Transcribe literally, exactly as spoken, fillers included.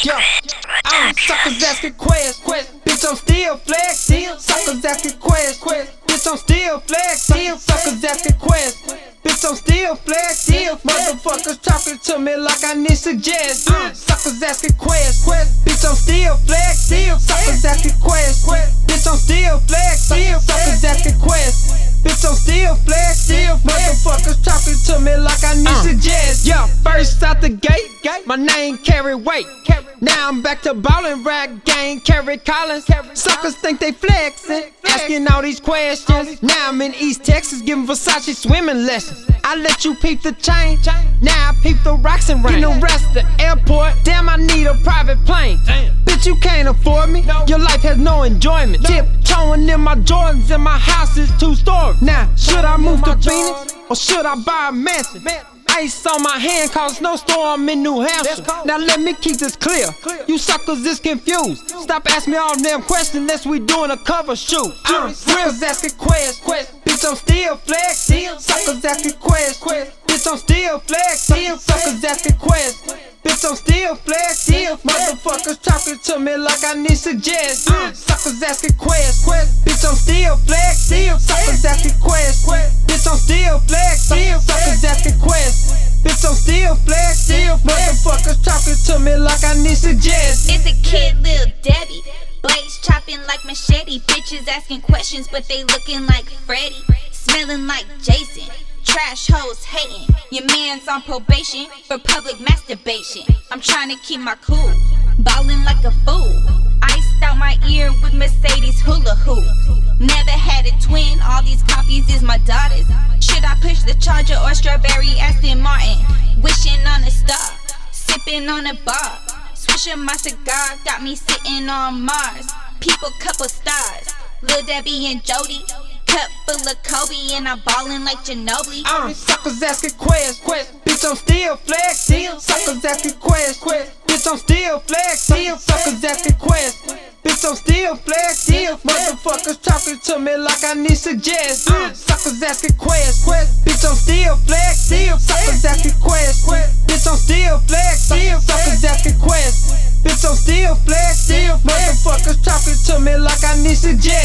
Yeah, I'm suckers asking quests, quest. Bitch, I'm still flex. Suckers asking quests, quest. Bitch, I'm still flex. Suckers asking quests. Bitch, I'm still flex. Motherfuckers talking to me like I need suggestions. Suckers asking quests, quest. Bitch, I'm still flex. Suckers asking quests, quest. Bitch, I'm still flex. Suckers asking quests. Bitch, I'm still flex. Motherfuckers talking to me like I need uh. suggestions. Yeah, first out the gate, my name carry weight. Now I'm back to ballin', rap gang, Kerry Collins. Suckers think they flexin', asking all these questions. Now I'm in East Texas, giving Versace swimming lessons. I let you peep the chain, now I peep the rocks and rain. Getting arrested at the airport, damn I need a private plane. Bitch, you can't afford me, your life has no enjoyment. Tiptoeing in my Jordans and my house is two stories. Now, should I move to Phoenix or should I buy a mansion? Ice on my hand cause snowstorm in New Hampshire. Now let me keep this clear, you suckers is confused. Stop asking me all them questions unless we doing a cover shoot. I'm suckers asking quests, bitch I'm still flex. Suckers asking quests, bitch I'm still flex. Suckers asking quests, bitch I'm still flex. Motherfuckers talking to me like I need suggestions. Suckers asking quests, bitch I'm still flex. Suckers asking quests, bitch I'm still flex. Suckers asking quests, bitch I'm still flex. Motherfuckers talking to me like I need suggestions. It's a kid, Lil Debbie. Blades chopping like machete. Bitches asking questions, but they looking like Freddy. Smelling like Jason. Trash hoes hating. Your man's on probation for public masturbation. I'm trying to keep my cool, ballin' like a fool. Iced out my ear with Mercedes hula hoops. Never had a twin, all these copies is my daughters. Should I push the Charger or strawberry Aston Martin? Wishing on a star, sipping on a bar. Swishing my cigar, got me sitting on Mars. People couple stars, Lil Debbie and Jody. Cup full of Kobe and I'm ballin' like Ginobili. I'm suckers asking quests, bitch I'm still flex. Suckers asking quests, bitch I'm still flex. Suckers asking quests, bitch I'm still flex. Motherfuckers talking to me like I need suggestions. Suckers asking quests, bitch I'm still flex. Suckers asking quests, bitch I'm still flex. Suckers asking quests, bitch I'm still flex. Motherfuckers talking to me like I need suggestions.